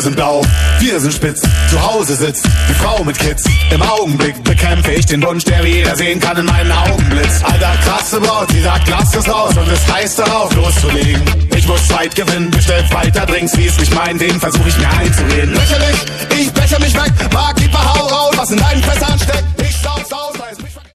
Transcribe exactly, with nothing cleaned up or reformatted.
sind blau, wir sind spitz. Zu Hause sitzt die Frau mit Kids. Im Augenblick bekämpfe ich den Wunsch, der wie jeder sehen kann in meinen Augenblitz. Alter, krasse Braut, sie sagt, lass es raus und es heißt darauf loszulegen. Ich muss Zeit gewinnen, bestell weiter Drinks, wie es nicht mein Ding, versuch ich mir einzureden. Lächerlich, ich becher mich weg, Mark, gib mal Hau raus, was in deinen Fässern steckt. Ich sau